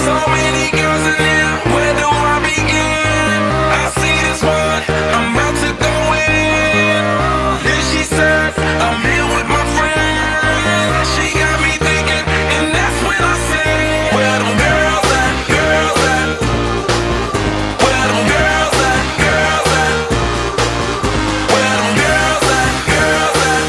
So many girls in here, where do I begin? I see this one, I'm about to go in. Then she said, I'm here with my friend. She got me thinking, and that's when I said, where them girls at, girls at? Where them girls at, girls at? Where them girls at, girls at?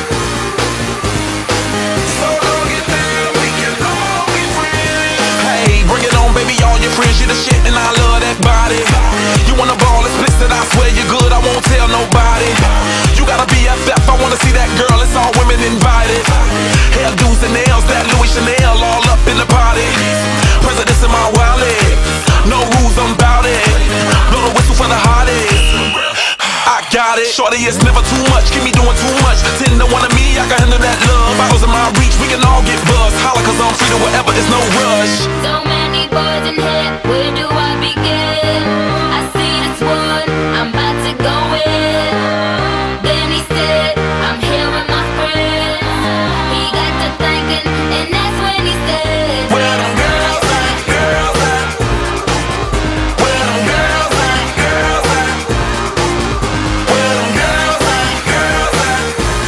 So don't get down, we can all be friends. Hey, bring it on, baby, all your friends, you the shit, and I love that body. You wanna ball explicit, I swear you're good, I won't tell nobody. You gotta be BFF, I wanna see that girl, it's all women invited. Hairdos and nails, that Louis Chanel, all up in the party. Presidents in my wallet, no rules, I'm bout it. Blow the whistle for the hottest. I got it. Shorty, it's never too much. Keep me doing too much. 10 to 1 of me, I can handle that love. Bottles in my reach, we can all get buzzed. Holla, cause I'm free to whatever, it's no rush. So many boys in here, where do I begin? I see this one, I'm about to go in. Then he said, I'm here with my friends. He got to thinking, and that's when he said, Where them girls at, girls at? Where them girls at, girls at? Where them girls at, girls at?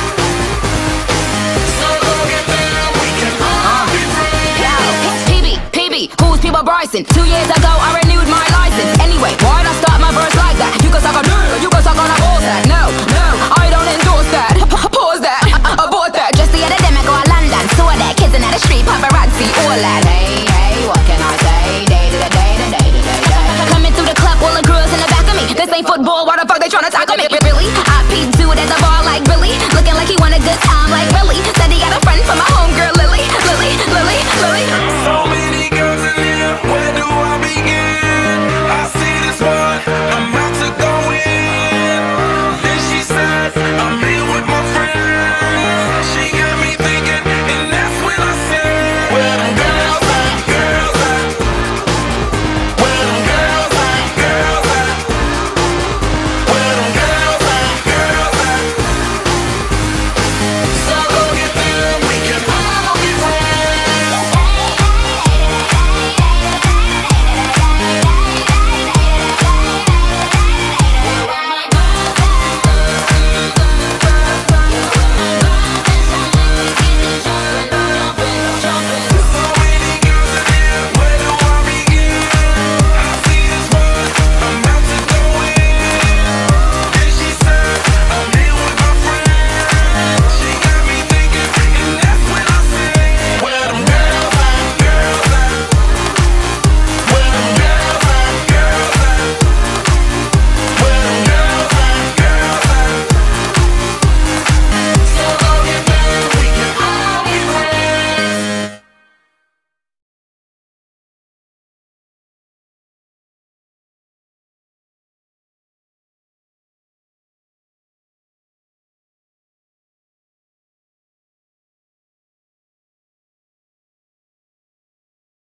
So go get down, we can all be friends. yo, PB, who's People Bryson? 2 years ago, I renewed my license. Anyway, why'd I start my verse like that? You can suck a dick, you can suck on a bullsack. No, I don't endorse that. Pause that, abort that. Just the other day, I go to London. Saw that kids in the street, paparazzi, all that. Hey, what can I say? Day to the day, the day to day, day. Coming through the club, all the girls in the back of me. This ain't football, why the fuck they tryna tackle me? Really? I peeped dude at the bar like Billy, looking like he want a good time like Billy.